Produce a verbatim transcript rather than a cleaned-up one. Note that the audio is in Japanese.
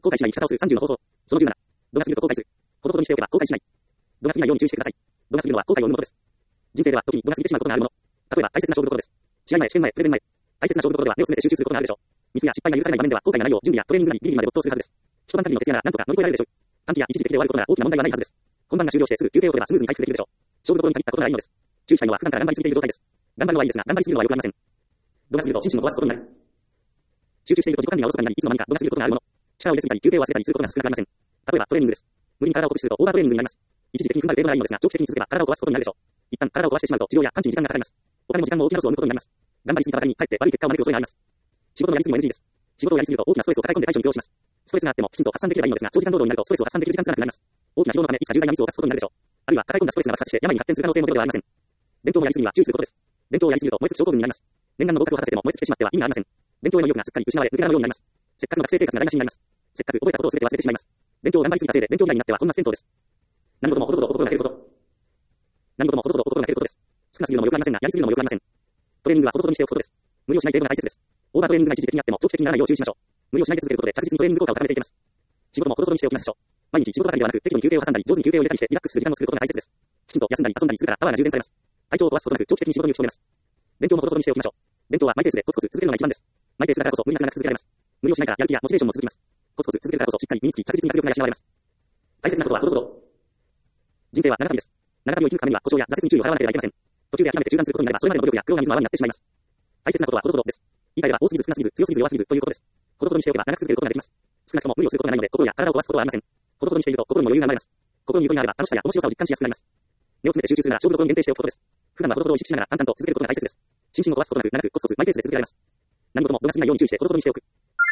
後悔しない生き方をするさんじゅうの方法。そのじゅうなな。度が過ぎると後悔する。ほどほどにしておけば後悔しない。度が過ぎないように注意してください。度が過ぎるのは後悔を生むことです。人生では時に度が過ぎてしまうことがあるもの。例えば大切な勝負どころです。試合前、試験前、プレゼン前。大切な勝負どころでは目を詰めて集中することがあるでしょう。ミスや失敗が許されない場面では後悔がないよう準備やトレーニングなりビリビリまで没頭するはずです。一晩限りの徹夜なら何とか乗り越えられるでしょう。短期や一時的で終わることなら大きな問題はないはずです。本番が終了してすぐ休憩を取ればスムーズに回復できるでしょう。勝負どころに限ったことならいいのです。注意したいのは普段から頑張りすぎている状態です。頑張るのはいいですが、頑張りすぎるのは良くありません。度が過ぎると心身を壊すことになる。集中していると自己管理がおろそかになり、いつの間にか度が過ぎることがあるもの。力を入れすぎたり休憩を忘れたりすることが少なくありません。例えばトレーニングです。無理に体を酷使するとオーバートレーニングになります。一時的に踏ん張る程度ならいいのですが、長期的に続けば体を壊すことになるでしょう。一旦体を壊してしまうと治療や完治に時間がかかります。お金も時間も大きなロスを生むことになります。頑張りすぎた方にかえって悪い結果を招く恐れがあります。仕事のやりすぎも エヌジー です。仕事をやりすぎると大きなストレスを抱え込んで対処に移動します。ストレスがあってもきちんと発散できればいいのですが、長時間労働になるとストレスを発散できる時間が少なくなります。大きな疲労のためいつか重大なミスを犯すことになるでしょう。あるいは抱え込んだストレスが爆発して病に発展する可能性もゼロではありません。伝統のやりすぎには注意することです。伝統をやりすぎると燃え尽き症候群になります。念願の合格を果たせても燃え尽きてしまっては意味がありません。伝統への意欲がすっかり失われ、抜け殻のようになります。せっかくの学生生活が台無しになります。せっかく覚えたことを全て忘れてしまいます。伝統を頑張りすぎたせいで勉強嫌いになってはこんな戦闘です。何事もほどほど心がけること。何事もほどほど心がけることです。少なすぎるのも良くありませんが、やりすぎるのも良くありません。トレーニングはほどほどにしておくことです。無理をしない程度が大切です。オーバートレーニングが一時的にあっても長期的にならないよう注意しましょう。無理をしないで続けることで着実にトレーニング効果を高めていけます。仕事もほどほどにしておきましょう。毎日仕事ばかりではなく、適度に休憩を挟んだり、上手に休憩を入れたりしてリラックスする時間を作ることが大切です。きちんと休んだり遊んだりするからパワーが充電されます。体調を壊すことなく長期的に仕事に打ち込めます。伝統もほどほどにしておきましょう。伝統はマイペースでコツコツ続けるのが一番です。マイペースだからこそ無理なく長く続けられます。無理をしないからやる気やモチベーションも続きます。コツコツ続けるからこそしっかり身につき着実に学力が養われます。大切なことはほどほど。人生は長旅です。長旅を生き抜くためには故障や挫折に注意を払わなければいけません。途中で諦めて中断することになればそれまでの努力や苦労が水の泡になってしまいます。大切なことはほどほどです。言い換えれば多すぎず少なすぎず強すぎず弱すぎずということです。ほどほどにしておけば長く続けることができます。少なくとも無理をすることがないので心や体を壊すことはありません。ほどほどにしていると心にも余裕が生まれます。心に余裕があれば楽しさや面白さを実感しやすくなります。目を詰めて集中するなら勝負どころに限定しておくことです。普段はほどほどを意識しながら淡々と続けることが大切です。心身を壊すことなく長くコツコツマイペースで続けられます。何事も度が過ぎないように注意してほどほどにしておく。